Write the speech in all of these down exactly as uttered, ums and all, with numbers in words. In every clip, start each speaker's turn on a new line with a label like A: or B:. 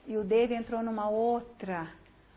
A: E o Dave entrou numa outra,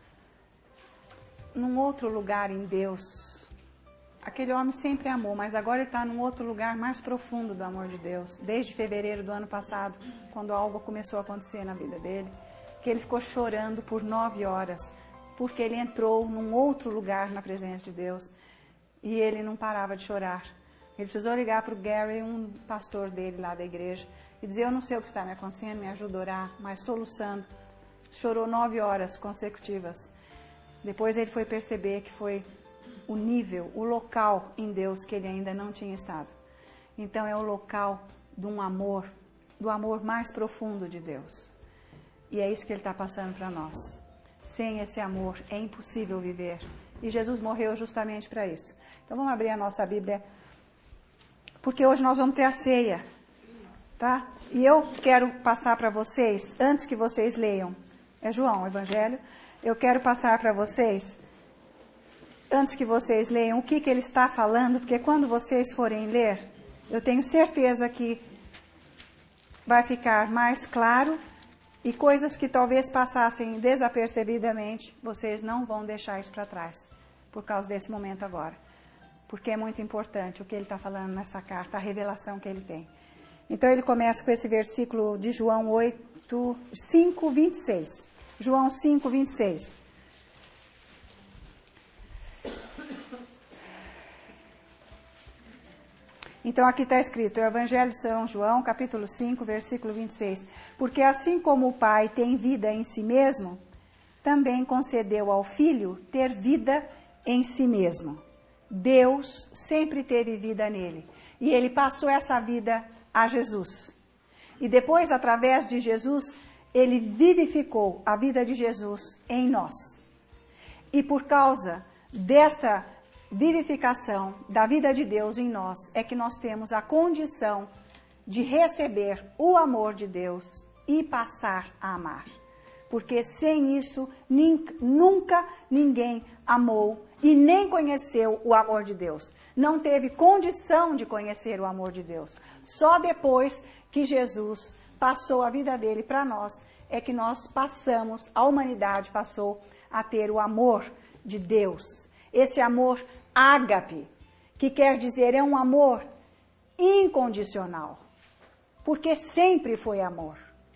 A: num outro lugar em Deus. Aquele homem sempre amou, mas agora ele está num outro lugar mais profundo do amor de Deus. Desde fevereiro do ano passado, quando algo começou a acontecer na vida dele, que ele ficou chorando por nove horas, porque ele entrou num outro lugar na presença de Deus. E ele não parava de chorar. Ele precisou ligar para o Gary, um pastor dele lá da igreja, e dizer, eu não sei o que está me acontecendo, me ajuda a orar, mas soluçando. Chorou nove horas consecutivas. Depois ele foi perceber que foi o nível, o local em Deus que ele ainda não tinha estado. Então é o local de um amor, do amor mais profundo de Deus. E é isso que ele está passando para nós. Sem esse amor é impossível viver. E Jesus morreu justamente para isso. Então vamos abrir a nossa Bíblia, porque hoje nós vamos ter a ceia, tá? E eu quero passar para vocês, antes que vocês leiam, é João, o Evangelho, eu quero passar para vocês, antes que vocês leiam, o que, que ele está falando, porque quando vocês forem ler, eu tenho certeza que vai ficar mais claro e coisas que talvez passassem desapercebidamente, vocês não vão deixar isso para trás, por causa desse momento agora. Porque é muito importante o que ele está falando nessa carta, a revelação que ele tem. Então ele começa com esse versículo de João oito, cinco, vinte e seis. João cinco, vinte e seis. Então aqui está escrito, o Evangelho de São João, capítulo cinco, versículo vinte e seis. Porque assim como o Pai tem vida em si mesmo, também concedeu ao Filho ter vida em si mesmo. Deus sempre teve vida nele. E ele passou essa vida a Jesus. E depois, através de Jesus, ele vivificou a vida de Jesus em nós. E por causa desta vivificação da vida de Deus em nós, é que nós temos a condição de receber o amor de Deus e passar a amar. Porque sem isso, nunca ninguém amou e nem conheceu o amor de Deus. Não teve condição de conhecer o amor de Deus. Só depois que Jesus passou a vida dele para nós, é que nós passamos, a humanidade passou a ter o amor de Deus. Esse amor ágape, que quer dizer é um amor incondicional. Porque sempre foi amor.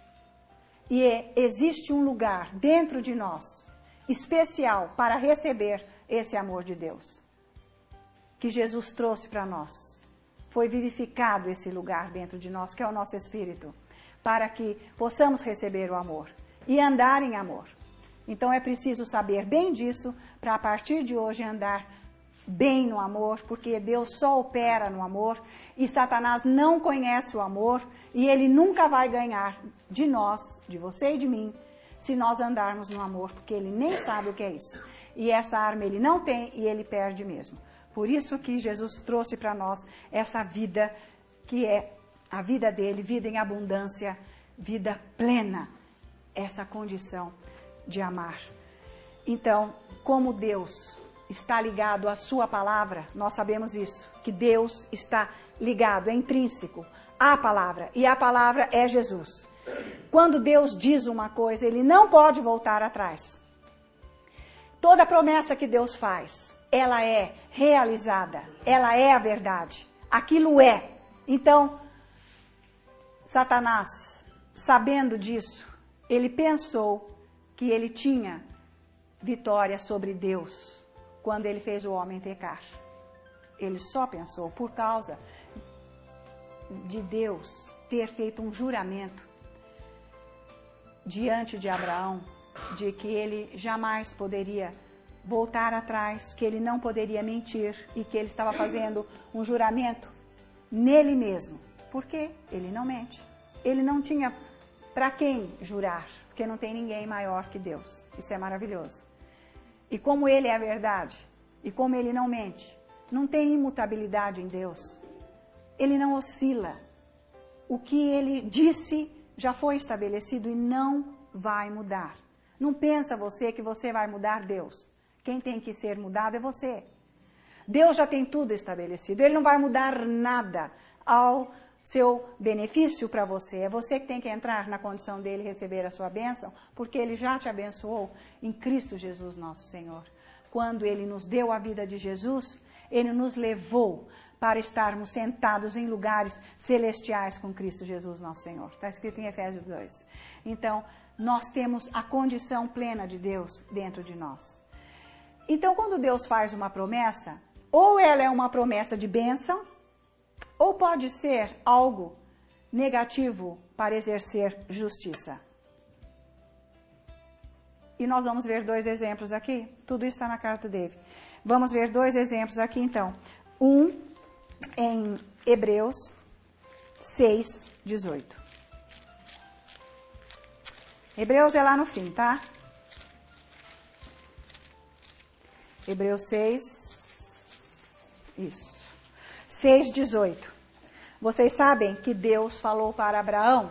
A: E é, existe um lugar dentro de nós, especial, para receber esse amor de Deus, que Jesus trouxe para nós. Foi vivificado esse lugar dentro de nós, que é o nosso espírito, para que possamos receber o amor e andar em amor. Então é preciso saber bem disso, para a partir de hoje andar bem no amor, porque Deus só opera no amor, e Satanás não conhece o amor, e ele nunca vai ganhar de nós, de você e de mim, se nós andarmos no amor, porque ele nem sabe o que é isso. E essa arma ele não tem e ele perde mesmo. Por isso que Jesus trouxe para nós essa vida que é a vida dele, vida em abundância, vida plena, essa condição de amar. Então, como Deus está ligado à sua palavra, nós sabemos isso, que Deus está ligado, é intrínseco à palavra, e a palavra é Jesus. Quando Deus diz uma coisa, ele não pode voltar atrás. Toda promessa que Deus faz, ela é realizada, ela é a verdade, aquilo é. Então, Satanás, sabendo disso, ele pensou que ele tinha vitória sobre Deus quando ele fez o homem pecar. Ele só pensou por causa de Deus ter feito um juramento diante de Abraão, de que ele jamais poderia voltar atrás, que ele não poderia mentir e que ele estava fazendo um juramento nele mesmo. Porque ele não mente. Ele não tinha para quem jurar, porque não tem ninguém maior que Deus. Isso é maravilhoso. E como ele é a verdade, e como ele não mente, não tem imutabilidade em Deus. Ele não oscila. O que ele disse já foi estabelecido e não vai mudar. Não pensa você que você vai mudar Deus. Quem tem que ser mudado é você. Deus já tem tudo estabelecido. Ele não vai mudar nada ao seu benefício para você. É você que tem que entrar na condição dele receber a sua bênção, porque ele já te abençoou em Cristo Jesus nosso Senhor. Quando ele nos deu a vida de Jesus, ele nos levou para estarmos sentados em lugares celestiais com Cristo Jesus nosso Senhor. Está escrito em Efésios dois. Então, nós temos a condição plena de Deus dentro de nós. Então, quando Deus faz uma promessa, ou ela é uma promessa de bênção, ou pode ser algo negativo para exercer justiça. E nós vamos ver dois exemplos aqui. Tudo isso está na carta dele. Vamos ver dois exemplos aqui então. Um em Hebreus seis, dezoito. Hebreus é lá no fim, tá? Hebreus seis, isso. seis, dezoito. Vocês sabem que Deus falou para Abraão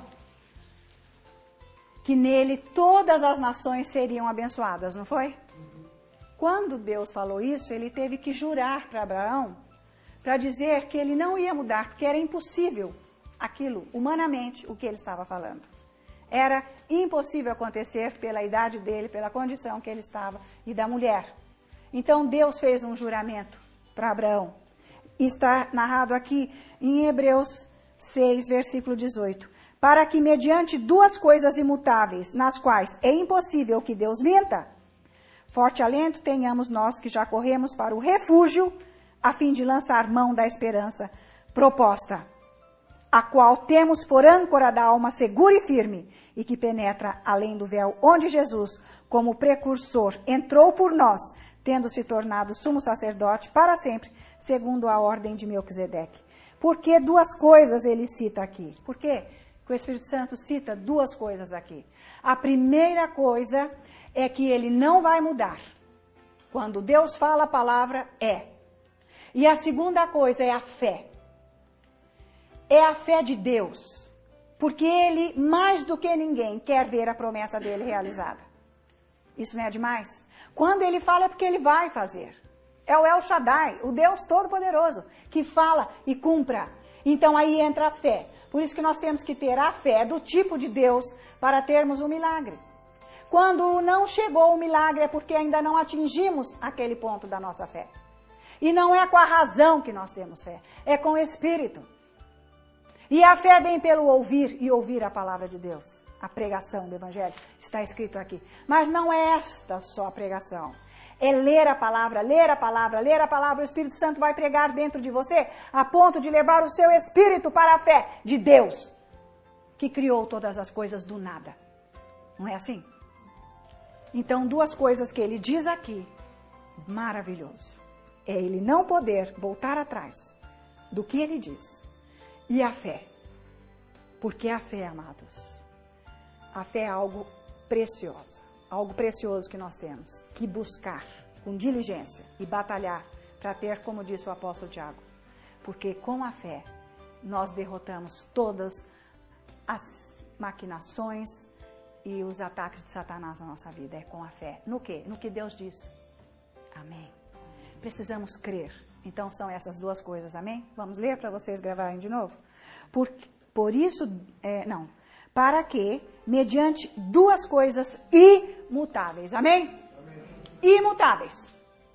A: que nele todas as nações seriam abençoadas, não foi? Uhum. Quando Deus falou isso, ele teve que jurar para Abraão, para dizer que ele não ia mudar, porque era impossível aquilo, humanamente, o que ele estava falando. Era impossível acontecer pela idade dele, pela condição que ele estava e da mulher. Então Deus fez um juramento para Abraão. Está narrado aqui em Hebreus seis, versículo dezoito. Para que mediante duas coisas imutáveis, nas quais é impossível que Deus minta, forte alento tenhamos nós que já corremos para o refúgio, a fim de lançar mão da esperança proposta, a qual temos por âncora da alma segura e firme, e que penetra além do véu, onde Jesus, como precursor, entrou por nós, tendo se tornado sumo sacerdote para sempre, segundo a ordem de Melquisedeque. Por que duas coisas ele cita aqui? Por quê? Que o Espírito Santo cita duas coisas aqui. A primeira coisa é que ele não vai mudar. Quando Deus fala a palavra, é. E a segunda coisa é a fé. É a fé de Deus. Porque ele, mais do que ninguém, quer ver a promessa dele realizada. Isso não é demais? Quando ele fala é porque ele vai fazer. É o El Shaddai, o Deus Todo-Poderoso, que fala e cumpra. Então aí entra a fé. Por isso que nós temos que ter a fé do tipo de Deus para termos o milagre. Quando não chegou o milagre é porque ainda não atingimos aquele ponto da nossa fé. E não é com a razão que nós temos fé, é com o Espírito. E a fé vem pelo ouvir e ouvir a palavra de Deus. A pregação do Evangelho está escrito aqui. Mas não é esta só a pregação. É ler a palavra, ler a palavra, ler a palavra. O Espírito Santo vai pregar dentro de você a ponto de levar o seu espírito para a fé de Deus, que criou todas as coisas do nada. Não é assim? Então, duas coisas que ele diz aqui, maravilhoso. É ele não poder voltar atrás do que ele diz. E a fé. Porque a fé, amados, a fé é algo precioso. Algo precioso que nós temos que buscar com diligência e batalhar para ter, como disse o apóstolo Tiago. Porque com a fé nós derrotamos todas as maquinações e os ataques de Satanás na nossa vida. É com a fé. No quê? No que Deus diz. Amém. Precisamos crer. Então são essas duas coisas. Amém? Vamos ler para vocês gravarem de novo? Por, por isso, é, não... Para que, mediante duas coisas imutáveis. Amém? Amém? Imutáveis.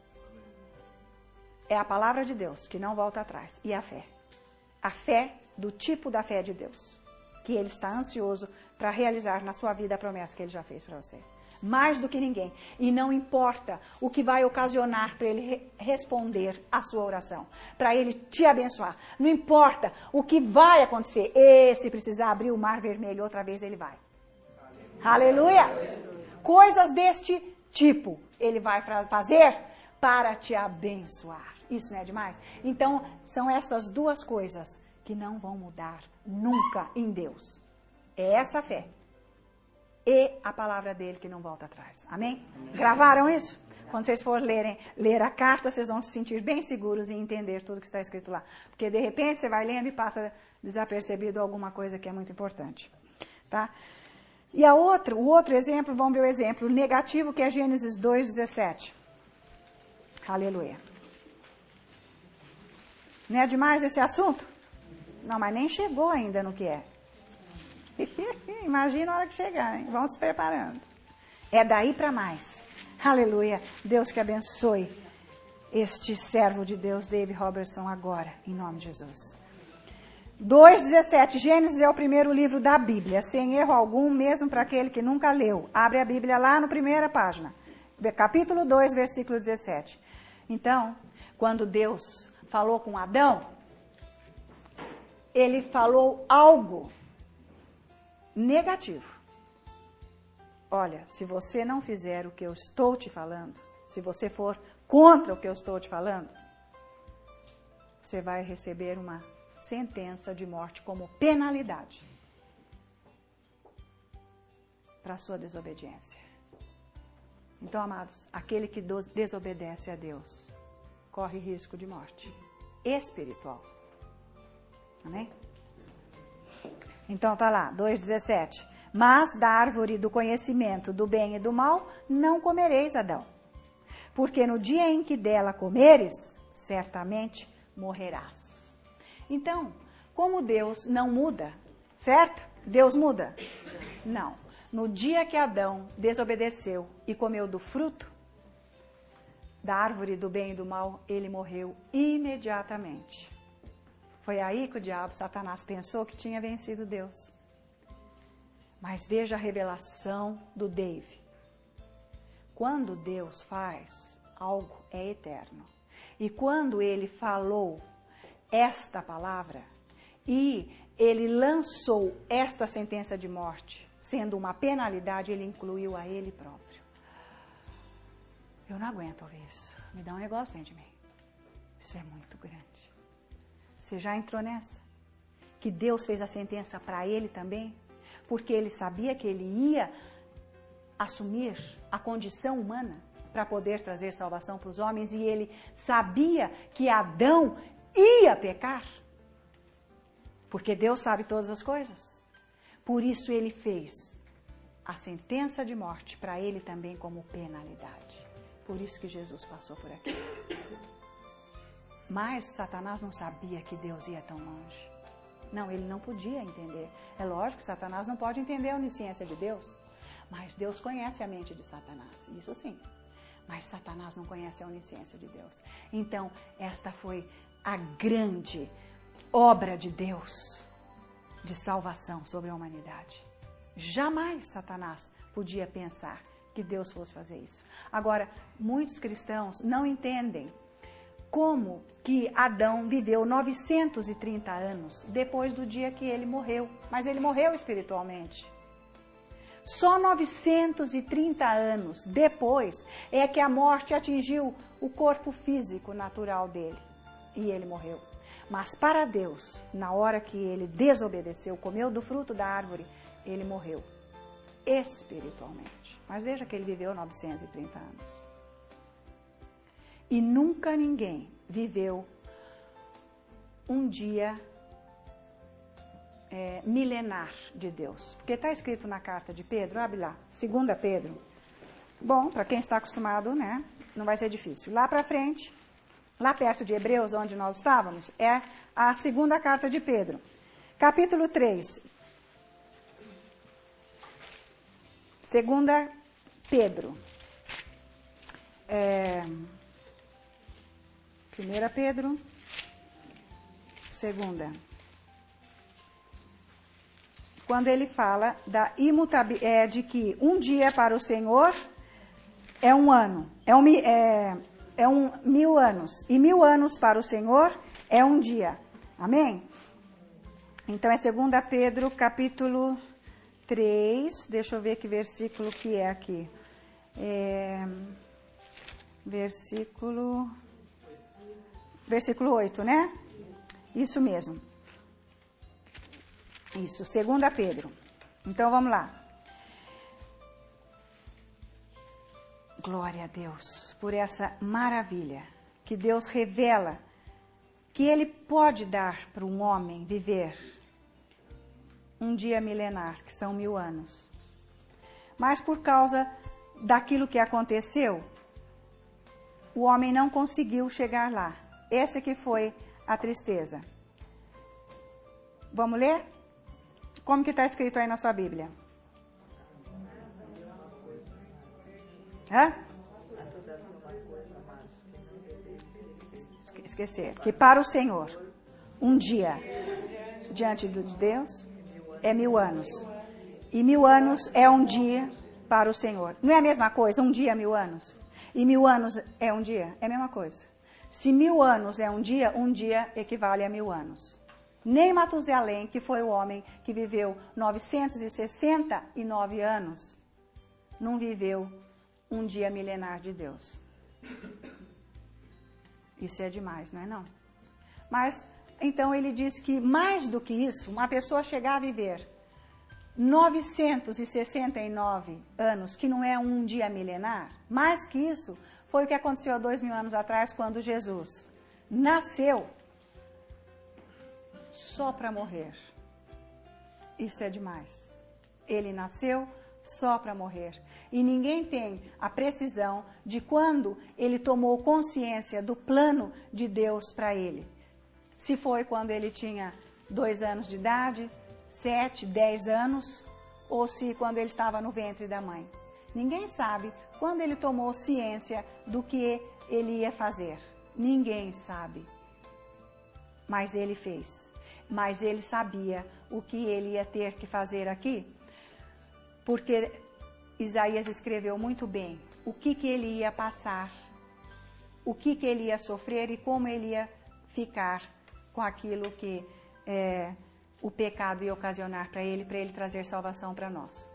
A: É a palavra de Deus, que não volta atrás. E a fé. A fé do tipo da fé de Deus. Que Ele está ansioso para realizar na sua vida a promessa que Ele já fez para você. Mais do que ninguém. E não importa o que vai ocasionar para Ele re- responder a sua oração. Para Ele te abençoar. Não importa o que vai acontecer. E se precisar abrir o mar vermelho outra vez, Ele vai. Aleluia! Aleluia. Coisas deste tipo Ele vai fazer para te abençoar. Isso não é demais? Então, são essas duas coisas que não vão mudar nunca em Deus. É essa fé. E a palavra dele que não volta atrás. Amém? Gravaram isso? Quando vocês forem lerem, ler a carta, vocês vão se sentir bem seguros e entender tudo que está escrito lá. Porque de repente você vai lendo e passa desapercebido alguma coisa que é muito importante. Tá? E a outra, o outro exemplo, vamos ver o exemplo negativo, que é Gênesis dois, dezessete. Aleluia. Não é demais esse assunto? Não, mas nem chegou ainda no que é. Imagina a hora que chegar, hein? Vamos se preparando. É daí para mais. Aleluia. Deus que abençoe este servo de Deus, David Robertson, agora, em nome de Jesus. dois, dezessete. Gênesis é o primeiro livro da Bíblia, sem erro algum, mesmo para aquele que nunca leu. Abre a Bíblia lá na primeira página. Capítulo dois, versículo dezessete. Então, quando Deus falou com Adão, ele falou algo negativo. Olha, se você não fizer o que eu estou te falando, se você for contra o que eu estou te falando, você vai receber uma sentença de morte como penalidade para a sua desobediência. Então, amados, aquele que desobedece a Deus corre risco de morte espiritual. Amém? Então tá lá, dois, dezessete. Mas da árvore do conhecimento do bem e do mal não comereis, Adão. Porque no dia em que dela comeres, certamente morrerás. Então, como Deus não muda, certo? Deus muda? Não. No dia que Adão desobedeceu e comeu do fruto da árvore do bem e do mal, ele morreu imediatamente. Foi aí que o diabo, Satanás, pensou que tinha vencido Deus. Mas veja a revelação do Dave. Quando Deus faz, algo é eterno. E quando ele falou esta palavra, e ele lançou esta sentença de morte, sendo uma penalidade, ele incluiu a ele próprio. Eu não aguento ouvir isso. Me dá um negócio dentro de mim. Isso é muito grande. Você já entrou nessa? Que Deus fez a sentença para ele também? Porque ele sabia que ele ia assumir a condição humana para poder trazer salvação para os homens, e ele sabia que Adão ia pecar. Porque Deus sabe todas as coisas. Por isso ele fez a sentença de morte para ele também como penalidade. Por isso que Jesus passou por aqui. Mas Satanás não sabia que Deus ia tão longe. Não, ele não podia entender. É lógico que Satanás não pode entender a onisciência de Deus. Mas Deus conhece a mente de Satanás, isso sim. Mas Satanás não conhece a onisciência de Deus. Então, esta foi a grande obra de Deus de salvação sobre a humanidade. Jamais Satanás podia pensar que Deus fosse fazer isso. Agora, muitos cristãos não entendem como que Adão viveu novecentos e trinta anos depois do dia que ele morreu. Mas ele morreu espiritualmente. Só novecentos e trinta anos depois é que a morte atingiu o corpo físico natural dele. E ele morreu. Mas para Deus, na hora que ele desobedeceu, comeu do fruto da árvore, ele morreu espiritualmente. Mas veja que ele viveu novecentos e trinta anos. E nunca ninguém viveu um dia é, milenar de Deus. Porque está escrito na carta de Pedro, abre lá, segunda Pedro. Bom, para quem está acostumado, né, não vai ser difícil. Lá para frente, lá perto de Hebreus, onde nós estávamos, é a segunda carta de Pedro. Capítulo três. Segunda Pedro. É... Primeira Pedro, segunda. Quando ele fala da imutabilidade, é, de que um dia para o Senhor é um ano, é um, é, é um mil anos, e mil anos para o Senhor é um dia. Amém? Então é segunda Pedro, capítulo três, deixa eu ver que versículo que é aqui. É, versículo... Versículo oito, né? Isso mesmo. Isso, segunda Pedro. Então, vamos lá. Glória a Deus por essa maravilha que Deus revela que Ele pode dar para um homem viver um dia milenar, que são mil anos. Mas por causa daquilo que aconteceu, o homem não conseguiu chegar lá. Essa que foi a tristeza. Vamos ler? Como que está escrito aí na sua Bíblia? Hã? Esquecer. Que para o Senhor, um dia diante de Deus é mil anos. E mil anos é um dia para o Senhor. Não é a mesma coisa? Um dia, mil anos. E mil anos é um dia? É a mesma coisa. Se mil anos é um dia, um dia equivale a mil anos. Nem Matusalém, que foi o homem que viveu novecentos e sessenta e nove anos, não viveu um dia milenar de Deus. Isso é demais, não é não? Mas, então ele diz que mais do que isso, uma pessoa chegar a viver novecentos e sessenta e nove anos, que não é um dia milenar, mais que isso, foi o que aconteceu há dois mil anos atrás, quando Jesus nasceu só para morrer. Isso é demais. Ele nasceu só para morrer. E ninguém tem a precisão de quando ele tomou consciência do plano de Deus para ele. Se foi quando ele tinha dois anos de idade, sete, dez anos, ou se quando ele estava no ventre da mãe. Ninguém sabe quando ele tomou ciência do que ele ia fazer. Ninguém sabe. Mas ele fez. Mas ele sabia o que ele ia ter que fazer aqui, porque Isaías escreveu muito bem o que, que ele ia passar, o que, que ele ia sofrer e como ele ia ficar com aquilo que é, o pecado ia ocasionar para ele, para ele trazer salvação para nós.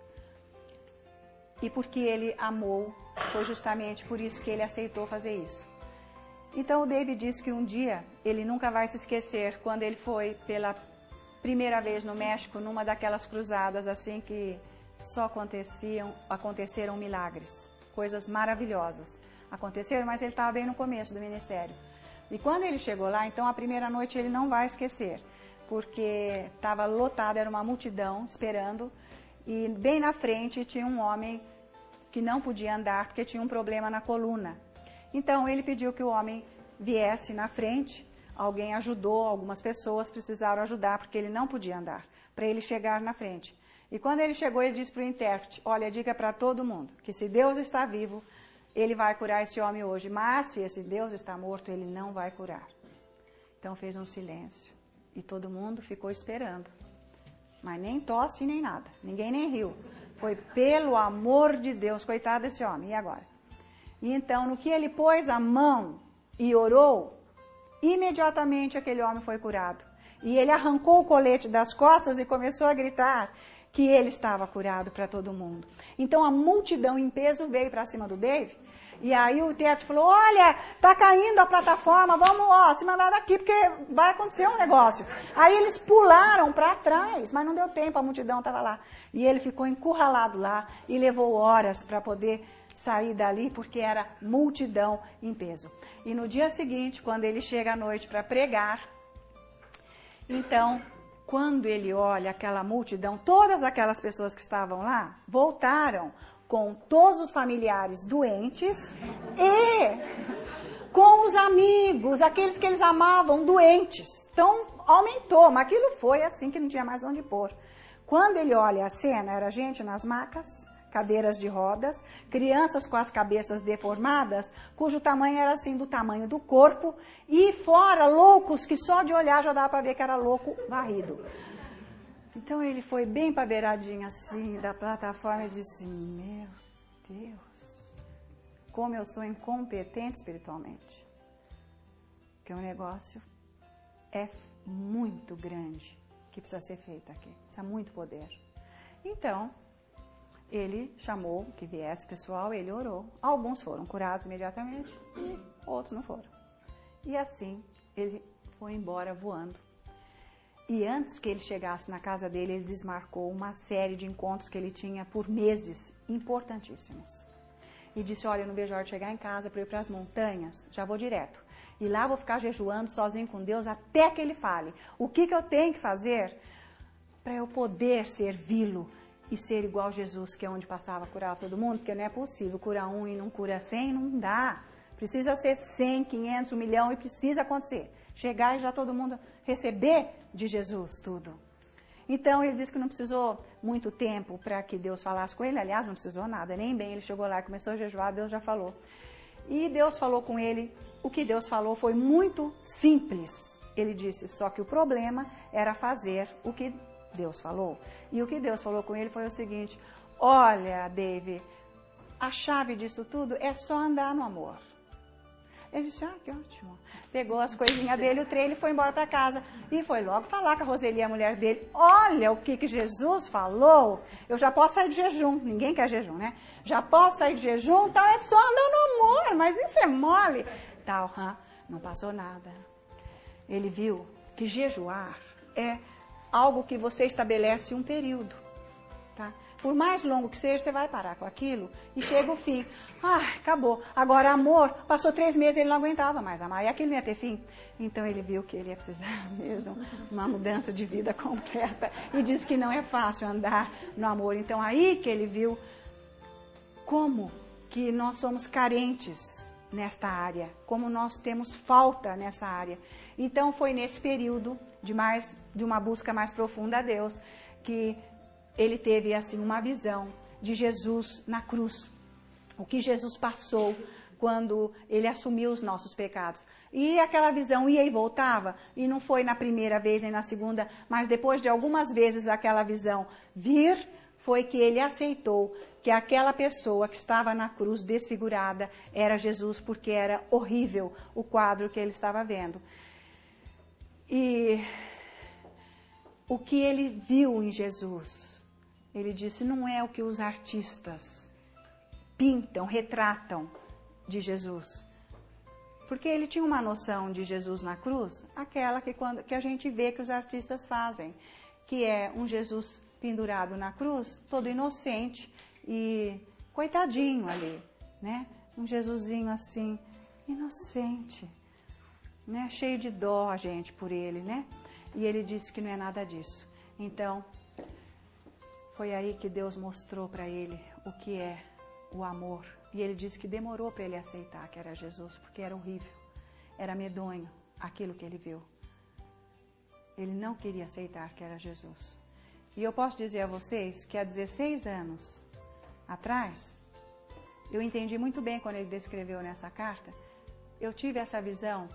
A: E porque ele amou, foi justamente por isso que ele aceitou fazer isso. Então o David disse que um dia ele nunca vai se esquecer quando ele foi pela primeira vez no México, numa daquelas cruzadas assim que só aconteciam, aconteceram milagres, coisas maravilhosas aconteceram, mas ele estava bem no começo do ministério. E quando ele chegou lá, então a primeira noite ele não vai esquecer, porque estava lotado, era uma multidão esperando, e bem na frente tinha um homem que não podia andar porque tinha um problema na coluna. Então ele pediu que o homem viesse na frente, alguém ajudou, algumas pessoas precisaram ajudar porque ele não podia andar, para ele chegar na frente. E quando ele chegou, ele disse para o intérprete, olha, diga para todo mundo que se Deus está vivo, ele vai curar esse homem hoje, mas se esse Deus está morto, ele não vai curar. Então fez um silêncio e todo mundo ficou esperando, mas nem tosse nem nada, ninguém nem riu. Foi pelo amor de Deus, coitado desse homem, e agora? E então, no que ele pôs a mão e orou, imediatamente aquele homem foi curado. E ele arrancou o colete das costas e começou a gritar que ele estava curado para todo mundo. Então a multidão em peso veio para cima do Dave. E aí o teto falou, olha, tá caindo a plataforma, vamos ó, se mandar daqui porque vai acontecer um negócio. Aí eles pularam para trás, mas não deu tempo, a multidão estava lá. E ele ficou encurralado lá e levou horas para poder sair dali, porque era multidão em peso. E no dia seguinte, quando ele chega à noite para pregar, então, quando ele olha aquela multidão, todas aquelas pessoas que estavam lá, voltaram com todos os familiares doentes e com os amigos, aqueles que eles amavam, doentes. Então, aumentou, mas aquilo foi assim que não tinha mais onde pôr. Quando ele olha a cena, era gente nas macas, cadeiras de rodas, crianças com as cabeças deformadas, cujo tamanho era assim do tamanho do corpo, e fora loucos que só de olhar já dava para ver que era louco varrido. Então ele foi bem para a beiradinha assim da plataforma e disse, meu Deus, como eu sou incompetente espiritualmente. Porque o negócio é muito grande que precisa ser feito aqui, precisa muito poder. Então, ele chamou que viesse pessoal, ele orou. Alguns foram curados imediatamente e outros não foram. E assim, ele foi embora voando. E antes que ele chegasse na casa dele, ele desmarcou uma série de encontros que ele tinha por meses, importantíssimos. E disse, olha, eu não vejo a hora de chegar em casa para ir para as montanhas, já vou direto. E lá vou ficar jejuando sozinho com Deus até que ele fale. O que, que eu tenho que fazer para eu poder servi-lo e ser igual a Jesus, que é onde passava, curava todo mundo? Porque não é possível curar um e não cura cem, não dá. Precisa ser cem, quinhentos, um milhão e precisa acontecer. Chegar e já todo mundo receber de Jesus tudo. Então ele disse que não precisou muito tempo para que Deus falasse com ele, aliás, não precisou nada, nem bem ele chegou lá e começou a jejuar, Deus já falou. E Deus falou com ele, o que Deus falou foi muito simples. Ele disse, só que o problema era fazer o que Deus falou. E o que Deus falou com ele foi o seguinte, olha, David, a chave disso tudo é só andar no amor. Ele disse, ah, que ótimo. Pegou as coisinhas dele, o trem, ele foi embora para casa. E foi logo falar com a Roseli, a mulher dele. Olha o que, que Jesus falou. Eu já posso sair de jejum. Ninguém quer jejum, né? Já posso sair de jejum, então é só andar no amor. Mas isso é mole. Tal, huh? Não passou nada. Ele viu que jejuar é algo que você estabelece um período. Tá? Por mais longo que seja, você vai parar com aquilo e chega o fim. Ah, acabou. Agora, amor, passou três meses, ele não aguentava mais amar. E aquilo não ia ter fim. Então, ele viu que ele ia precisar mesmo uma mudança de vida completa. E disse que não é fácil andar no amor. Então, aí que ele viu como que nós somos carentes nesta área. Como nós temos falta nessa área. Então, foi nesse período de, mais, de uma busca mais profunda a Deus que ele teve assim uma visão de Jesus na cruz. O que Jesus passou quando ele assumiu os nossos pecados. E aquela visão ia e voltava. E não foi na primeira vez nem na segunda, mas depois de algumas vezes aquela visão vir, foi que ele aceitou que aquela pessoa que estava na cruz desfigurada era Jesus, porque era horrível o quadro que ele estava vendo. E o que ele viu em Jesus, ele disse, não é o que os artistas pintam, retratam de Jesus. Porque ele tinha uma noção de Jesus na cruz, aquela que, quando, que a gente vê que os artistas fazem, que é um Jesus pendurado na cruz, todo inocente e coitadinho ali, né? Um Jesusinho assim, inocente, né? Cheio de dó a gente por ele, né? E ele disse que não é nada disso. Então, foi aí que Deus mostrou para ele o que é o amor. E ele disse que demorou para ele aceitar que era Jesus, porque era horrível, era medonho aquilo que ele viu. Ele não queria aceitar que era Jesus. E eu posso dizer a vocês que há dezesseis anos atrás, eu entendi muito bem quando ele descreveu nessa carta, eu tive essa visão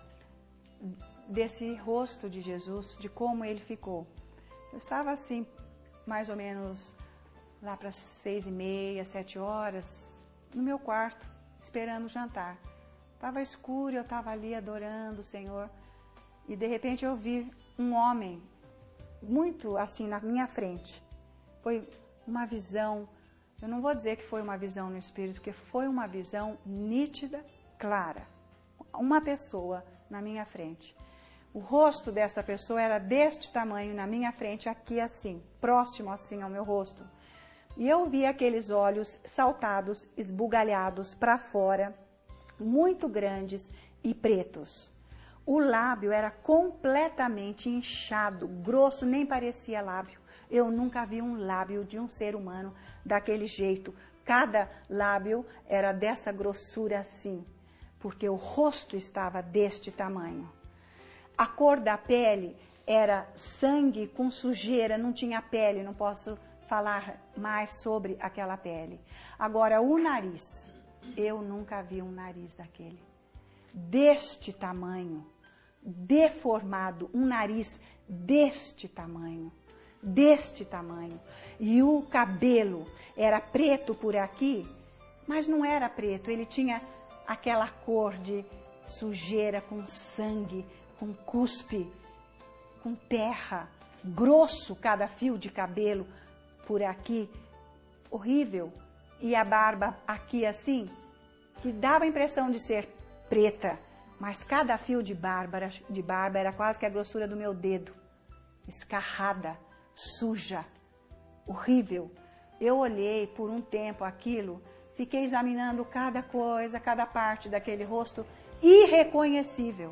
A: desse rosto de Jesus, de como ele ficou. Eu estava assim, mais ou menos lá para seis e meia, sete horas, no meu quarto, esperando o jantar. Estava escuro, eu estava ali adorando o Senhor. E de repente eu vi um homem, muito assim, na minha frente. Foi uma visão, eu não vou dizer que foi uma visão no Espírito, porque foi uma visão nítida, clara. Uma pessoa na minha frente. O rosto desta pessoa era deste tamanho na minha frente, aqui assim, próximo assim ao meu rosto. E eu vi aqueles olhos saltados, esbugalhados para fora, muito grandes e pretos. O lábio era completamente inchado, grosso, nem parecia lábio. Eu nunca vi um lábio de um ser humano daquele jeito. Cada lábio era dessa grossura assim, porque o rosto estava deste tamanho. A cor da pele era sangue com sujeira, não tinha pele, não posso falar mais sobre aquela pele. Agora, o nariz, eu nunca vi um nariz daquele. Deste tamanho, deformado, um nariz deste tamanho, deste tamanho. E o cabelo era preto por aqui, mas não era preto, ele tinha aquela cor de sujeira com sangue, com cuspe, com terra, grosso cada fio de cabelo por aqui, horrível. E a barba aqui assim, que dava a impressão de ser preta, mas cada fio de barba, de barba era quase que a grossura do meu dedo, escarrada, suja, horrível. Eu olhei por um tempo aquilo, fiquei examinando cada coisa, cada parte daquele rosto irreconhecível.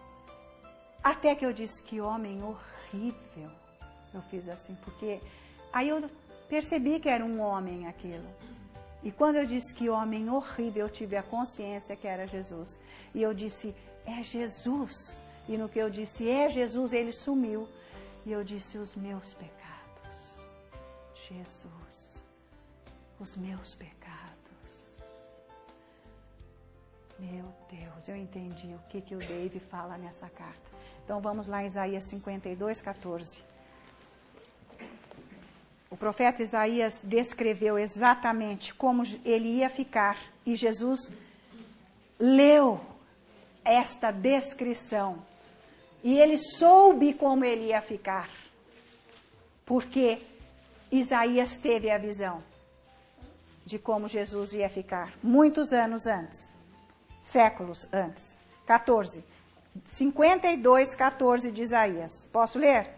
A: Até que eu disse, que homem horrível. Eu fiz assim, porque aí eu percebi que era um homem aquilo. E quando eu disse que homem horrível, eu tive a consciência que era Jesus. E eu disse, é Jesus. E no que eu disse, é Jesus, ele sumiu. E eu disse, os meus pecados. Jesus, os meus pecados. Meu Deus, eu entendi o que, que o Dave fala nessa carta. Então vamos lá em Isaías cinquenta e dois, quatorze. O profeta Isaías descreveu exatamente como ele ia ficar e Jesus leu esta descrição e ele soube como ele ia ficar, porque Isaías teve a visão de como Jesus ia ficar muitos anos antes, séculos antes. quatorze, cinquenta e dois, quatorze de Isaías. Posso ler?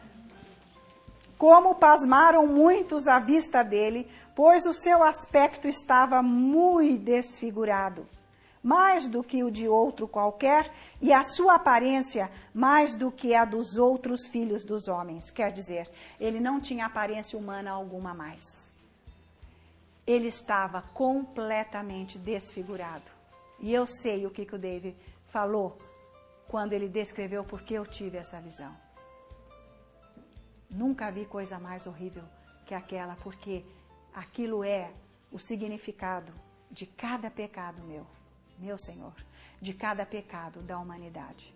A: Como pasmaram muitos à vista dele, pois o seu aspecto estava muito desfigurado, mais do que o de outro qualquer, e a sua aparência mais do que a dos outros filhos dos homens. Quer dizer, ele não tinha aparência humana alguma mais. Ele estava completamente desfigurado. E eu sei o que, que o David falou quando ele descreveu porque eu tive essa visão. Nunca vi coisa mais horrível que aquela, porque aquilo é o significado de cada pecado meu, meu Senhor, de cada pecado da humanidade.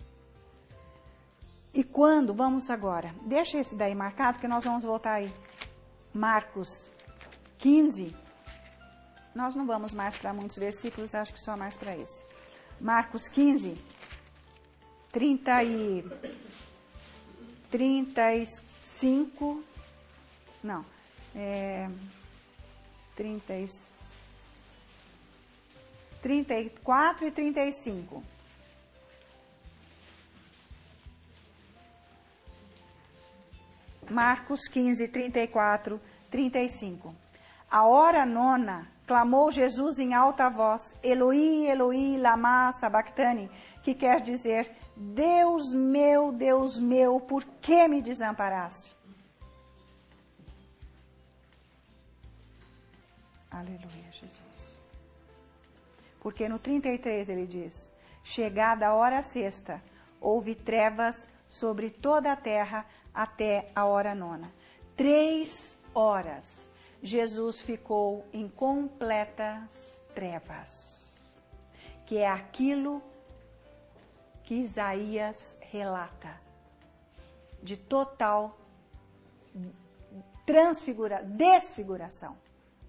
A: E quando, vamos agora, deixa esse daí marcado, que nós vamos voltar aí. Marcos quinze, nós não vamos mais para muitos versículos, acho que só mais para esse. Marcos quinze, trinta e... trinta e cinco, não, é, trinta e, trinta e quatro e trinta e cinco. Marcos quinze, trinta e quatro, trinta e cinco. A hora nona, clamou Jesus em alta voz, Eloi, Eloi, lama sabachthani, que quer dizer, Deus meu, Deus meu, por que me desamparaste? Aleluia, Jesus. Porque no trinta e três ele diz, chegada a hora sexta, houve trevas sobre toda a terra até a hora nona. Três horas Jesus ficou em completas trevas, que é aquilo que Isaías relata, de total transfigura, desfiguração.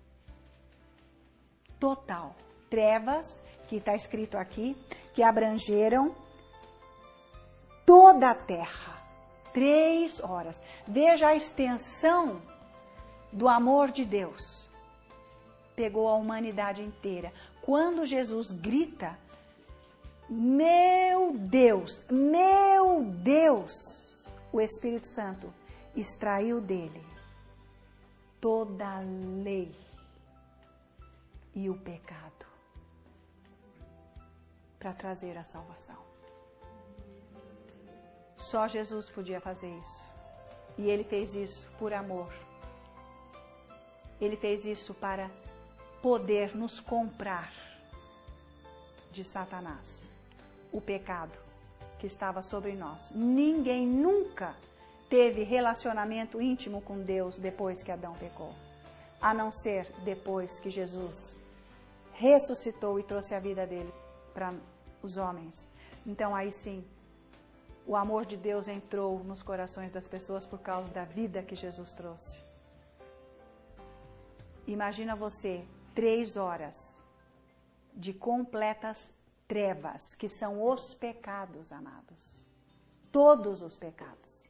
A: Total. Trevas, que está escrito aqui, que abrangeram toda a terra. Três horas. Veja a extensão do amor de Deus. Pegou a humanidade inteira. Quando Jesus grita, meu Deus, meu Deus, o Espírito Santo extraiu dele toda a lei e o pecado para trazer a salvação. Só Jesus podia fazer isso. E ele fez isso por amor. Ele fez isso para poder nos comprar de Satanás. O pecado que estava sobre nós. Ninguém nunca teve relacionamento íntimo com Deus depois que Adão pecou, a não ser depois que Jesus ressuscitou e trouxe a vida dele para os homens. Então aí sim, o amor de Deus entrou nos corações das pessoas por causa da vida que Jesus trouxe. Imagina você, três horas de completas trevas, que são os pecados, amados. Todos os pecados.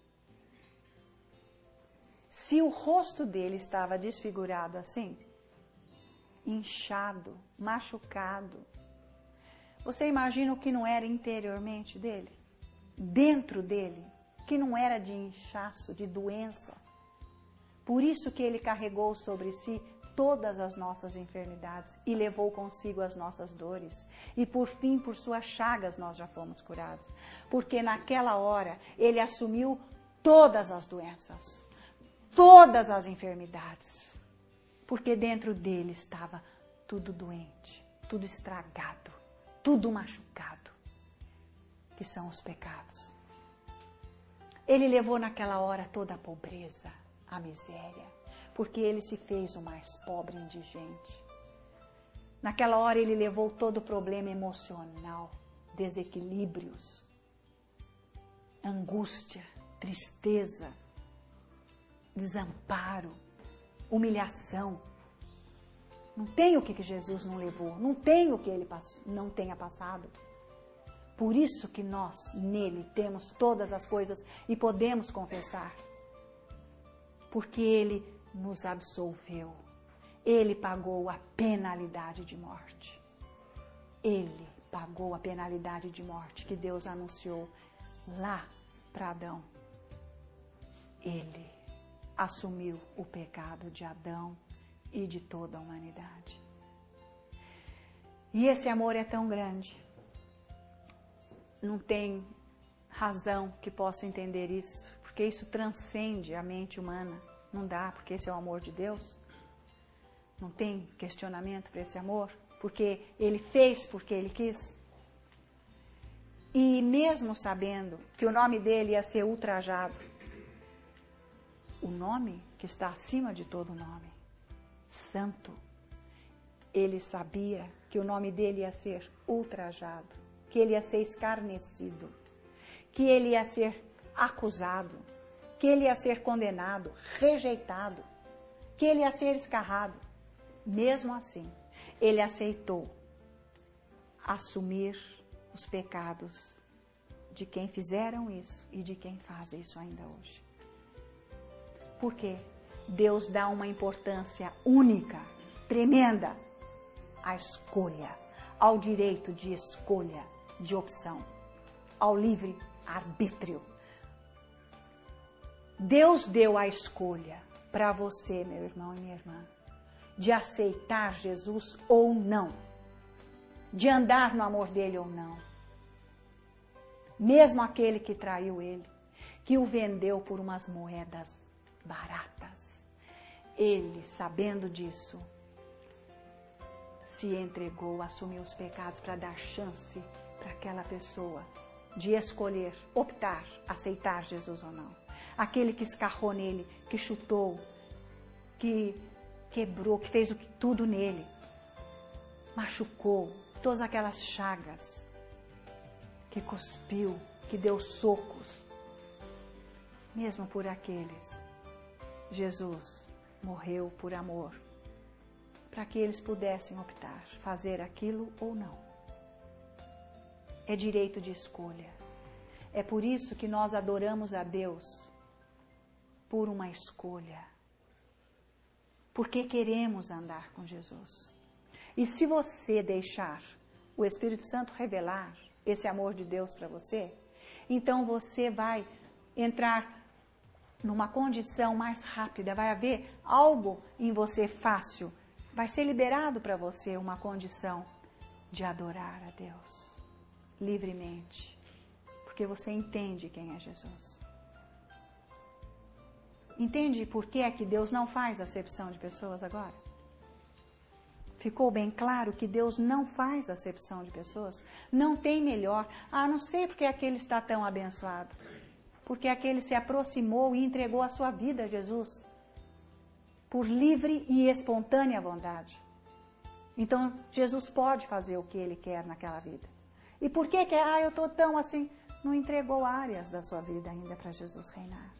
A: Se o rosto dele estava desfigurado assim, inchado, machucado, você imagina o que não era interiormente dele? Dentro dele, que não era de inchaço, de doença. Por isso que ele carregou sobre si todas as nossas enfermidades e levou consigo as nossas dores. E por fim, por suas chagas, nós já fomos curados. Porque naquela hora, ele assumiu todas as doenças, todas as enfermidades. Porque dentro dele estava tudo doente, tudo estragado, tudo machucado, que são os pecados. Ele levou naquela hora toda a pobreza, a miséria, porque ele se fez o mais pobre e indigente. Naquela hora ele levou todo o problema emocional, desequilíbrios, angústia, tristeza, desamparo, humilhação. Não tem o que Jesus não levou, não tem o que ele não tenha passado. Por isso que nós, nele, temos todas as coisas e podemos confessar. Porque ele nos absolveu. Ele pagou a penalidade de morte. Ele pagou a penalidade de morte que Deus anunciou lá para Adão. Ele assumiu o pecado de Adão e de toda a humanidade. E esse amor é tão grande. Não tem razão que possa entender isso, porque isso transcende a mente humana. Não dá, porque esse é o amor de Deus. Não tem questionamento para esse amor, porque ele fez porque ele quis. E mesmo sabendo que o nome dele ia ser ultrajado, o nome que está acima de todo nome, Santo, ele sabia que o nome dele ia ser ultrajado, que ele ia ser escarnecido, que ele ia ser acusado, que ele ia ser condenado, rejeitado, que ele ia ser escarrado. Mesmo assim, ele aceitou assumir os pecados de quem fizeram isso e de quem faz isso ainda hoje. Por quê? Deus dá uma importância única, tremenda, à escolha, ao direito de escolha, de opção, ao livre arbítrio. Deus deu a escolha para você, meu irmão e minha irmã, de aceitar Jesus ou não, de andar no amor dele ou não. Mesmo aquele que traiu ele, que o vendeu por umas moedas baratas, ele, sabendo disso, se entregou, assumiu os pecados para dar chance para aquela pessoa de escolher, optar, aceitar Jesus ou não. Aquele que escarrou nele, que chutou, que quebrou, que fez tudo nele, machucou, todas aquelas chagas, que cuspiu, que deu socos, mesmo por aqueles, Jesus morreu por amor, para que eles pudessem optar, fazer aquilo ou não. É direito de escolha. É por isso que nós adoramos a Deus, por uma escolha. Porque queremos andar com Jesus. E se você deixar o Espírito Santo revelar esse amor de Deus para você, então você vai entrar numa condição mais rápida, vai haver algo em você fácil, vai ser liberado para você uma condição de adorar a Deus livremente, porque você entende quem é Jesus. Entende por que é que Deus não faz acepção de pessoas agora? Ficou bem claro que Deus não faz acepção de pessoas? Não tem melhor. Ah, não sei porque aquele está tão abençoado. Porque aquele se aproximou e entregou a sua vida a Jesus. Por livre e espontânea vontade. Então, Jesus pode fazer o que ele quer naquela vida. E por que que, ah, eu estou tão assim? Não entregou áreas da sua vida ainda para Jesus reinar.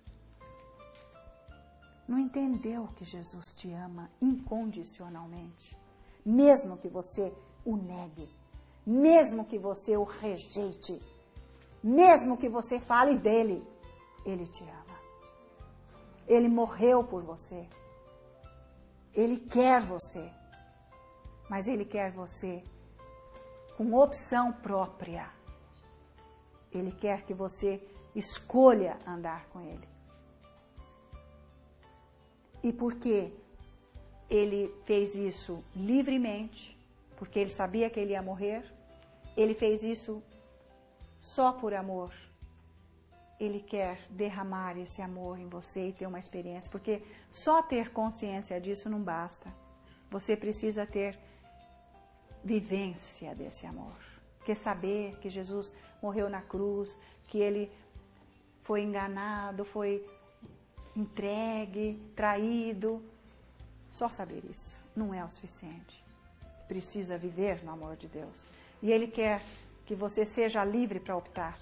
A: Não entendeu que Jesus te ama incondicionalmente. Mesmo que você o negue, mesmo que você o rejeite, mesmo que você fale dele, ele te ama. Ele morreu por você. Ele quer você. Mas ele quer você com opção própria. Ele quer que você escolha andar com ele. E por quê? Ele fez isso livremente, porque ele sabia que ele ia morrer. Ele fez isso só por amor. Ele quer derramar esse amor em você e ter uma experiência, porque só ter consciência disso não basta. Você precisa ter vivência desse amor. Porque saber que Jesus morreu na cruz, que ele foi enganado, foi entregue, traído. Só saber isso não é o suficiente. Precisa viver no amor de Deus. E Ele quer que você seja livre para optar.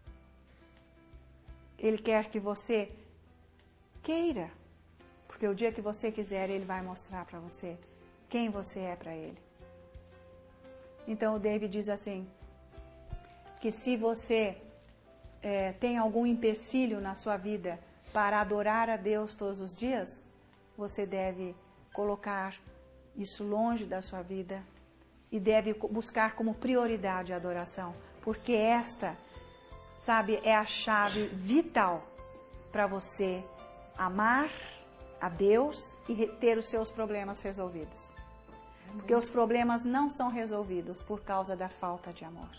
A: Ele quer que você queira. Porque o dia que você quiser, Ele vai mostrar para você quem você é para Ele. Então o David diz assim, que se você é, tem algum empecilho na sua vida para adorar a Deus todos os dias, você deve colocar isso longe da sua vida e deve buscar como prioridade a adoração, porque esta, sabe, é a chave vital para você amar a Deus e ter os seus problemas resolvidos. Porque os problemas não são resolvidos por causa da falta de amor.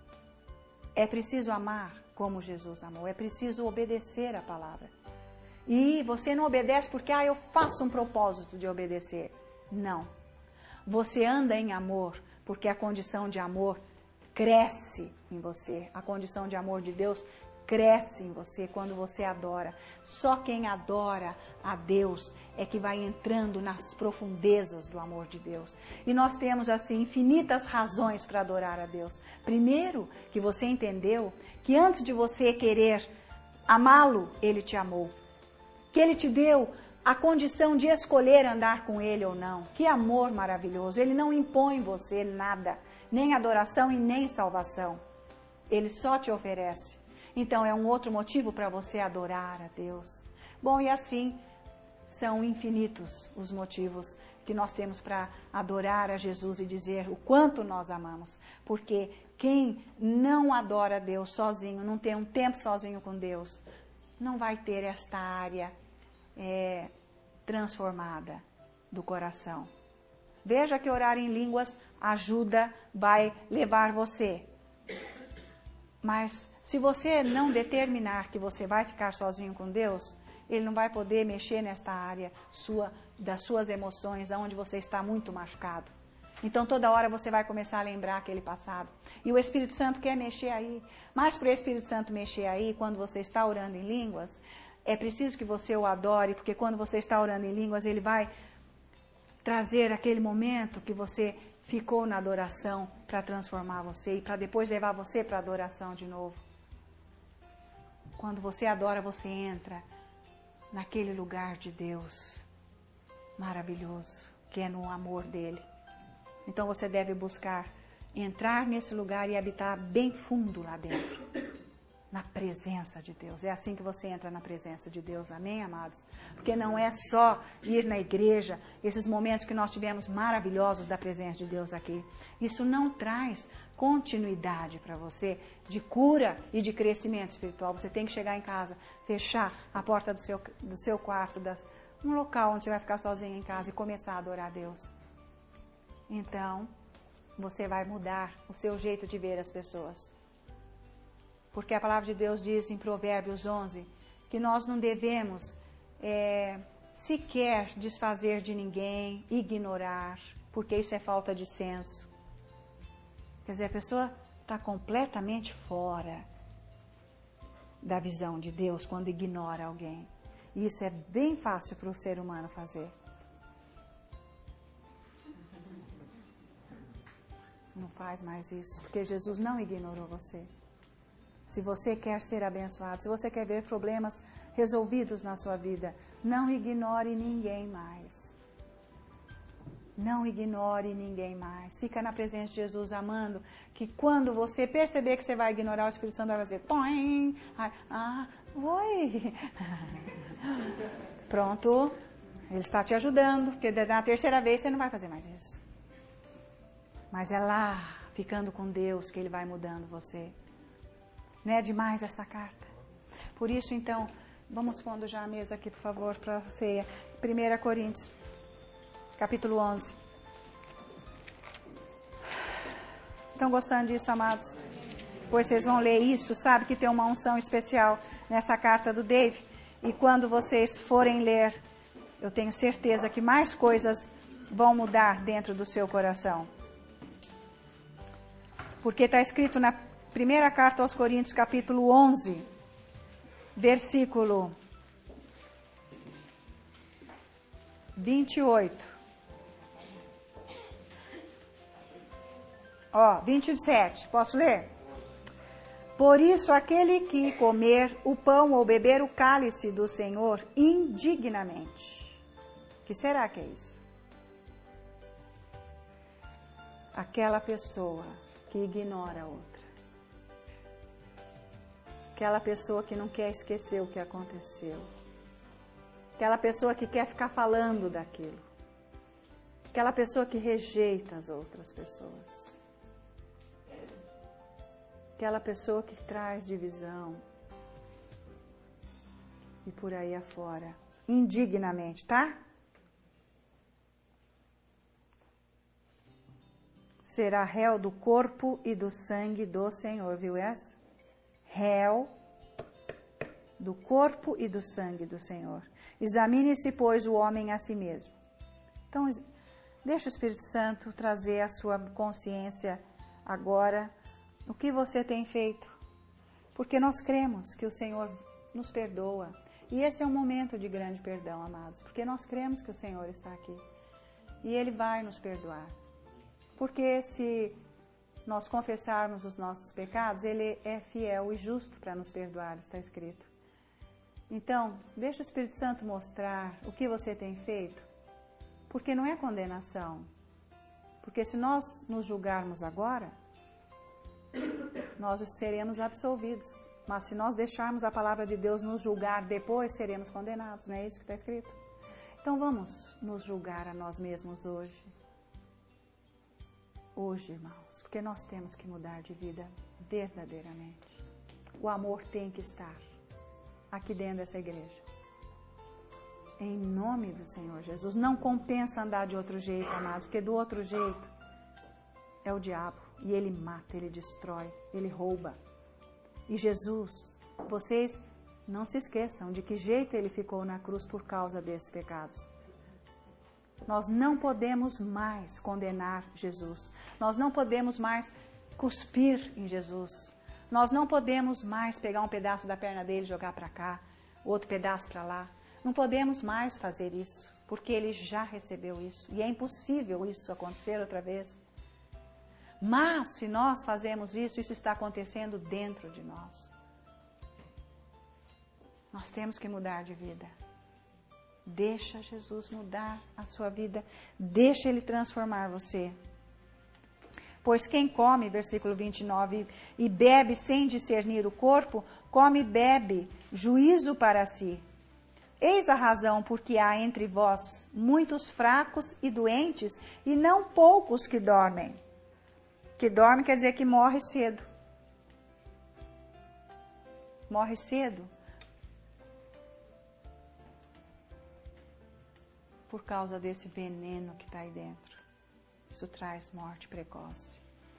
A: É preciso amar como Jesus amou, é preciso obedecer a palavra. E você não obedece porque, ah, eu faço um propósito de obedecer. Não. Você anda em amor porque a condição de amor cresce em você. A condição de amor de Deus cresce em você quando você adora. Só quem adora a Deus é que vai entrando nas profundezas do amor de Deus. E nós temos, assim, infinitas razões para adorar a Deus. Primeiro, que você entendeu que antes de você querer amá-lo, Ele te amou. Que Ele te deu a condição de escolher andar com Ele ou não. Que amor maravilhoso. Ele não impõe em você nada, nem adoração e nem salvação. Ele só te oferece. Então é um outro motivo para você adorar a Deus. Bom, e assim são infinitos os motivos que nós temos para adorar a Jesus e dizer o quanto nós amamos. Porque quem não adora a Deus sozinho, não tem um tempo sozinho com Deus, não vai ter esta área é, transformada do coração. Veja que orar em línguas ajuda, vai levar você. Mas se você não determinar que você vai ficar sozinho com Deus, Ele não vai poder mexer nesta área sua, das suas emoções, onde você está muito machucado. Então toda hora você vai começar a lembrar aquele passado. E o Espírito Santo quer mexer aí. Mas para o Espírito Santo mexer aí, quando você está orando em línguas, é preciso que você o adore, porque quando você está orando em línguas, Ele vai trazer aquele momento que você ficou na adoração para transformar você e para depois levar você para a adoração de novo. Quando você adora, você entra naquele lugar de Deus maravilhoso, que é no amor dEle. Então você deve buscar entrar nesse lugar e habitar bem fundo lá dentro, na presença de Deus. É assim que você entra na presença de Deus, amém, amados? Porque não é só ir na igreja, esses momentos que nós tivemos maravilhosos da presença de Deus aqui. Isso não traz continuidade para você de cura e de crescimento espiritual. Você tem que chegar em casa, fechar a porta do seu, do seu quarto, das, um local onde você vai ficar sozinho em casa e começar a adorar a Deus. Então, você vai mudar o seu jeito de ver as pessoas. Porque a palavra de Deus diz em Provérbios onze que nós não devemos é, sequer desfazer de ninguém, ignorar, porque isso é falta de senso. Quer dizer, a pessoa está completamente fora da visão de Deus quando ignora alguém. E isso é bem fácil para o ser humano fazer. Não faz mais isso, porque Jesus não ignorou você. Se você quer ser abençoado, se você quer ver problemas resolvidos na sua vida, não ignore ninguém mais. Não ignore ninguém mais. Fica na presença de Jesus amando, que quando você perceber que você vai ignorar, o Espírito Santo vai fazer toim, ah, oi. Pronto, Ele está te ajudando, porque na terceira vez você não vai fazer mais isso. Mas é lá, ficando com Deus, que Ele vai mudando você. Não é demais essa carta? Por isso, então, vamos pondo já a mesa aqui, por favor, para a ceia. primeira Coríntios, capítulo onze. Estão gostando disso, amados? Pois vocês vão ler isso, sabe que tem uma unção especial nessa carta do Dave. E quando vocês forem ler, eu tenho certeza que mais coisas vão mudar dentro do seu coração. Porque está escrito na primeira carta aos Coríntios, capítulo onze, versículo vinte e oito. Ó, vinte e sete, posso ler? Por isso, aquele que comer o pão ou beber o cálice do Senhor indignamente. O que será que é isso? Aquela pessoa que ignora a outra. Aquela pessoa que não quer esquecer o que aconteceu. Aquela pessoa que quer ficar falando daquilo. Aquela pessoa que rejeita as outras pessoas. Aquela pessoa que traz divisão. E por aí afora. Indignamente, tá? Será réu do corpo e do sangue do Senhor, viu essa? Réu do corpo e do sangue do Senhor. Examine-se, pois, o homem a si mesmo. Então, deixa o Espírito Santo trazer a sua consciência agora o que você tem feito. Porque nós cremos que o Senhor nos perdoa. E esse é um momento de grande perdão, amados. Porque nós cremos que o Senhor está aqui. E Ele vai nos perdoar. Porque se nós confessarmos os nossos pecados, Ele é fiel e justo para nos perdoar, está escrito. Então, deixa o Espírito Santo mostrar o que você tem feito, porque não é condenação. Porque se nós nos julgarmos agora, nós seremos absolvidos. Mas se nós deixarmos a palavra de Deus nos julgar depois, seremos condenados, não é isso que está escrito? Então vamos nos julgar a nós mesmos hoje. Hoje, irmãos, porque nós temos que mudar de vida verdadeiramente. O amor tem que estar aqui dentro dessa igreja. Em nome do Senhor Jesus. Não compensa andar de outro jeito, amados, porque do outro jeito é o diabo. E ele mata, ele destrói, ele rouba. E Jesus, vocês não se esqueçam de que jeito ele ficou na cruz por causa desses pecados. Nós não podemos mais condenar Jesus. Nós não podemos mais cuspir em Jesus. Nós não podemos mais pegar um pedaço da perna dele e jogar para cá, outro pedaço para lá. Não podemos mais fazer isso, porque ele já recebeu isso. E é impossível isso acontecer outra vez. Mas, se nós fazemos isso, isso está acontecendo dentro de nós. Nós temos que mudar de vida. Deixa Jesus mudar a sua vida. Deixa Ele transformar você. Pois quem come, versículo vinte e nove, e bebe sem discernir o corpo, come e bebe juízo para si. Eis a razão porque há entre vós muitos fracos e doentes, e não poucos que dormem. Que dorme quer dizer que morre cedo. Morre cedo. Por causa desse veneno que está aí dentro. Isso traz morte precoce.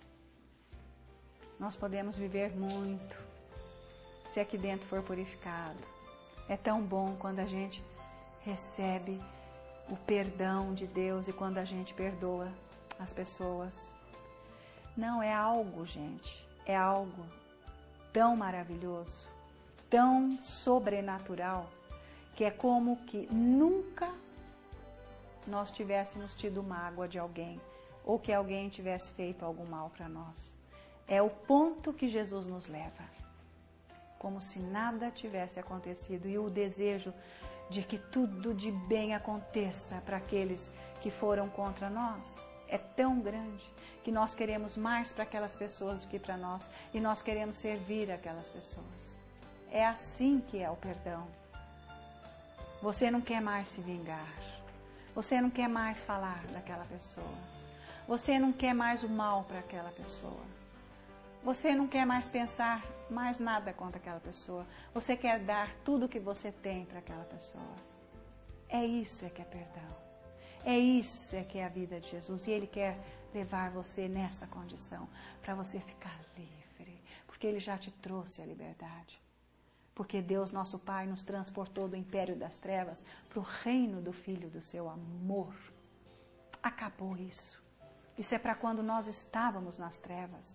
A: Nós podemos viver muito se aqui dentro for purificado. É tão bom quando a gente recebe o perdão de Deus e quando a gente perdoa as pessoas. Não, é algo, gente, é algo tão maravilhoso, tão sobrenatural, que é como que nunca nós tivéssemos tido mágoa de alguém, ou que alguém tivesse feito algum mal para nós. É o ponto que Jesus nos leva, como se nada tivesse acontecido, e o desejo de que tudo de bem aconteça para aqueles que foram contra nós é tão grande, que nós queremos mais para aquelas pessoas do que para nós, e nós queremos servir aquelas pessoas. É assim que é o perdão. Você não quer mais se vingar. Você não quer mais falar daquela pessoa. Você não quer mais o mal para aquela pessoa. Você não quer mais pensar mais nada contra aquela pessoa. Você quer dar tudo o que você tem para aquela pessoa. É isso é que é perdão. É isso é que é a vida de Jesus. E Ele quer levar você nessa condição, para você ficar livre. Porque Ele já te trouxe a liberdade. Porque Deus, nosso Pai, nos transportou do império das trevas para o reino do Filho do seu amor. Acabou isso. Isso é para quando nós estávamos nas trevas.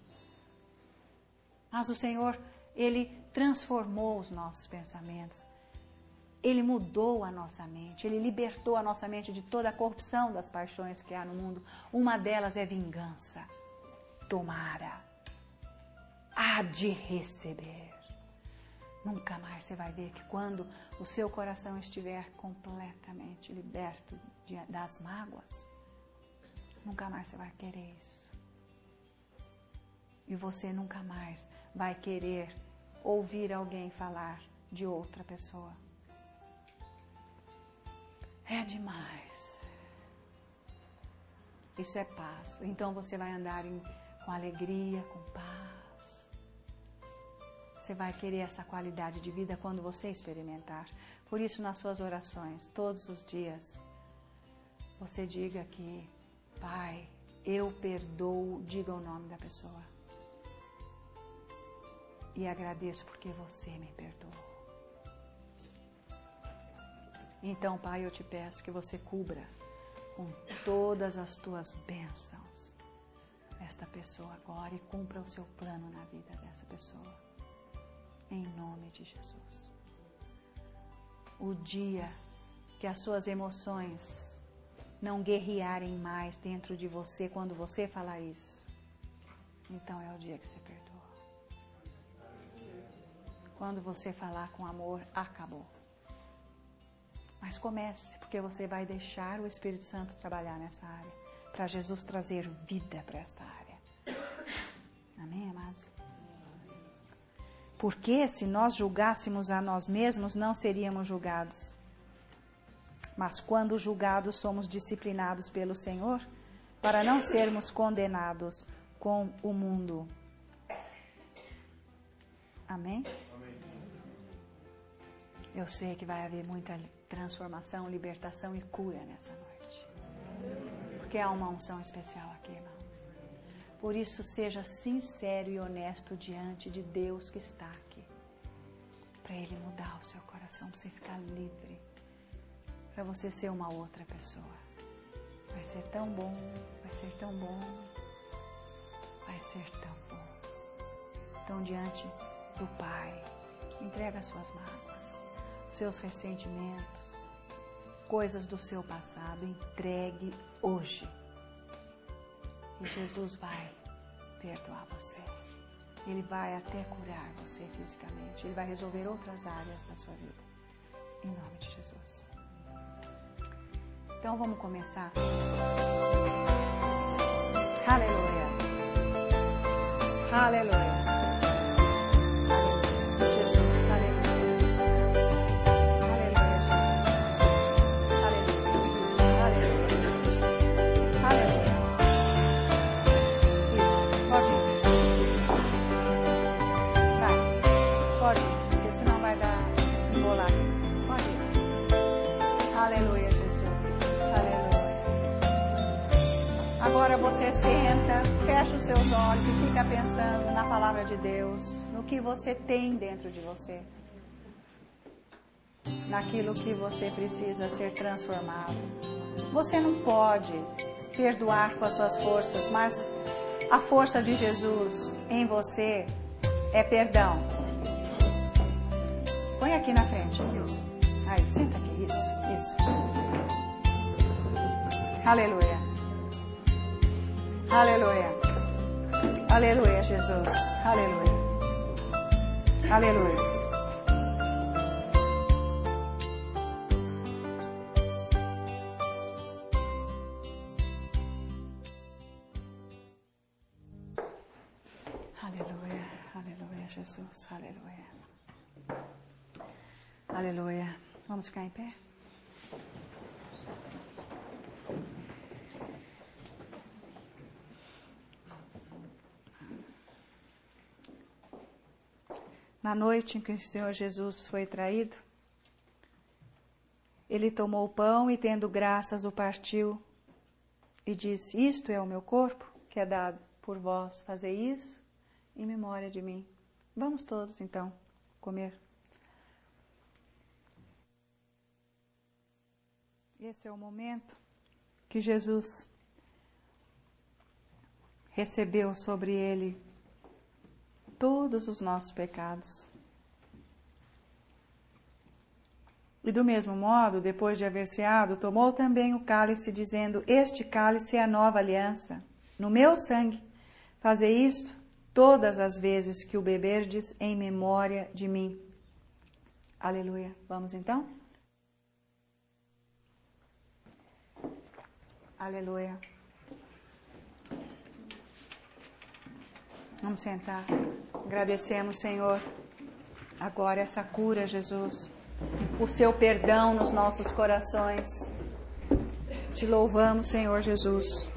A: Mas o Senhor, Ele transformou os nossos pensamentos. Ele mudou a nossa mente, Ele libertou a nossa mente de toda a corrupção das paixões que há no mundo. Uma delas é vingança. Tomara, há de receber. Nunca mais você vai ver que quando o seu coração estiver completamente liberto de, das mágoas, nunca mais você vai querer isso. E você nunca mais vai querer ouvir alguém falar de outra pessoa. É demais. Isso é paz. Então você vai andar em, com alegria, com paz. Você vai querer essa qualidade de vida quando você experimentar. Por isso, nas suas orações, todos os dias, você diga que, Pai, eu perdoo, diga o nome da pessoa. E agradeço porque você me perdoou. Então, Pai, eu te peço que você cubra com todas as tuas bênçãos esta pessoa agora e cumpra o seu plano na vida dessa pessoa. Em nome de Jesus. O dia que as suas emoções não guerrearem mais dentro de você quando você falar isso, então é o dia que você perdoa. Quando você falar com amor, acabou. Mas comece, porque você vai deixar o Espírito Santo trabalhar nessa área, para Jesus trazer vida para esta área. Amém, amados? Porque se nós julgássemos a nós mesmos, não seríamos julgados. Mas quando julgados, somos disciplinados pelo Senhor, para não sermos condenados com o mundo. Amém? Eu sei que vai haver muita transformação, libertação e cura nessa noite. Porque há uma unção especial aqui, irmãos. Por isso, seja sincero e honesto diante de Deus que está aqui. Para Ele mudar o seu coração, para você ficar livre. Para você ser uma outra pessoa. Vai ser tão bom, vai ser tão bom. Vai ser tão bom. Então, diante do Pai, entrega as suas mágoas, seus ressentimentos, coisas do seu passado, entregue hoje. E Jesus vai perdoar você. Ele vai até curar você fisicamente. Ele vai resolver outras áreas da sua vida. Em nome de Jesus. Então vamos começar. Aleluia. Aleluia. Agora você senta, fecha os seus olhos e fica pensando na palavra de Deus, no que você tem dentro de você, naquilo que você precisa ser transformado. Você não pode perdoar com as suas forças, mas a força de Jesus em você é perdão. Põe aqui na frente, isso. Aí, senta aqui, isso, isso. Aleluia. Aleluia. Aleluia, Jesus. Aleluia. Aleluia. Aleluia. Aleluia, Jesus. Aleluia. Aleluia. Vamos ficar em pé? Na noite em que o Senhor Jesus foi traído, Ele tomou o pão e, tendo graças, o partiu e disse: isto é o meu corpo, que é dado por vós, fazei isso em memória de mim. Vamos todos, então, comer. Esse é o momento que Jesus recebeu sobre Ele todos os nossos pecados. E do mesmo modo, depois de haver ceado, tomou também o cálice, dizendo: Este cálice é a nova aliança, no meu sangue. Fazei isto todas as vezes que o beberdes em memória de mim. Aleluia. Vamos então? Aleluia. Vamos sentar. Agradecemos, Senhor, agora essa cura, Jesus, o seu perdão nos nossos corações. Te louvamos, Senhor Jesus.